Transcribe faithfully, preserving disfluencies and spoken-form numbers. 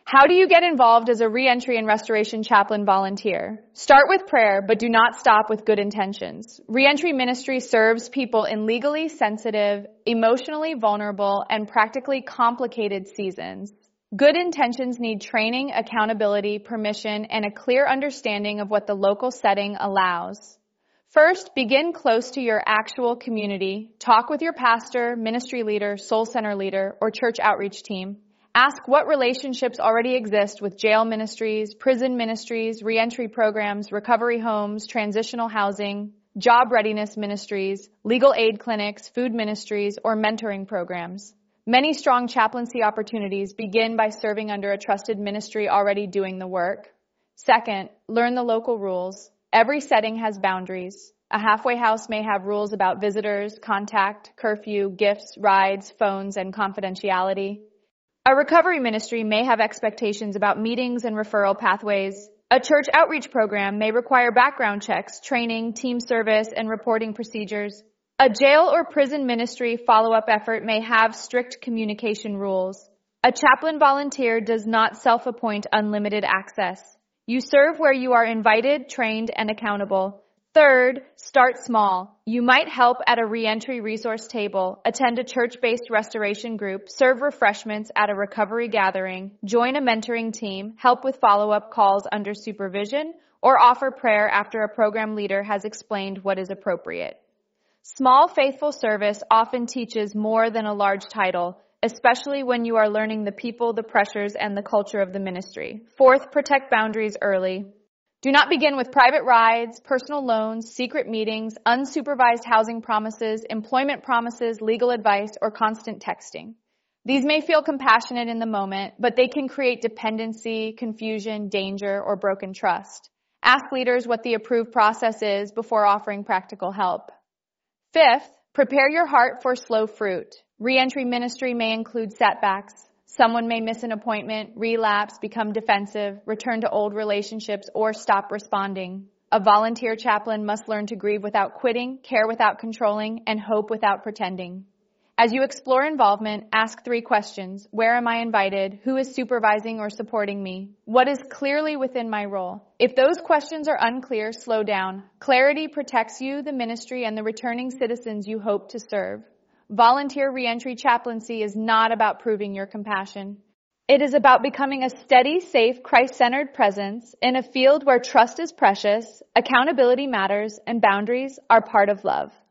How do you get involved as a reentry and restoration chaplain volunteer? Start with prayer, but do not stop with good intentions. Reentry ministry serves people in legally sensitive, emotionally vulnerable, and practically complicated seasons. Good intentions need training, accountability, permission, and a clear understanding of what the local setting allows. First, begin close to your actual community. Talk with your pastor, ministry leader, soul center leader, or church outreach team. Ask what relationships already exist with jail ministries, prison ministries, reentry programs, recovery homes, transitional housing, job readiness ministries, legal aid clinics, food ministries, or mentoring programs. Many strong chaplaincy opportunities begin by serving under a trusted ministry already doing the work. Second, learn the local rules. Every setting has boundaries. A halfway house may have rules about visitors, contact, curfew, gifts, rides, phones, and confidentiality. A recovery ministry may have expectations about meetings and referral pathways. A church outreach program may require background checks, training, team service, and reporting procedures. A jail or prison ministry follow-up effort may have strict communication rules. A chaplain volunteer does not self-appoint unlimited access. You serve where you are invited, trained, and accountable. Third, start small. You might help at a reentry resource table, attend a church-based restoration group, serve refreshments at a recovery gathering, join a mentoring team, help with follow-up calls under supervision, or offer prayer after a program leader has explained what is appropriate. Small, faithful service often teaches more than a large title, especially when you are learning the people, the pressures, and the culture of the ministry. Fourth, protect boundaries early. Do not begin with private rides, personal loans, secret meetings, unsupervised housing promises, employment promises, legal advice, or constant texting. These may feel compassionate in the moment, but they can create dependency, confusion, danger, or broken trust. Ask leaders what the approved process is before offering practical help. Fifth, prepare your heart for slow fruit. Reentry ministry may include setbacks. Someone may miss an appointment, relapse, become defensive, return to old relationships, or stop responding. A volunteer chaplain must learn to grieve without quitting, care without controlling, and hope without pretending. As you explore involvement, ask three questions. Where am I invited? Who is supervising or supporting me? What is clearly within my role? If those questions are unclear, slow down. Clarity protects you, the ministry, and the returning citizens you hope to serve. Volunteer reentry chaplaincy is not about proving your compassion. It is about becoming a steady, safe, Christ-centered presence in a field where trust is precious, accountability matters, and boundaries are part of love.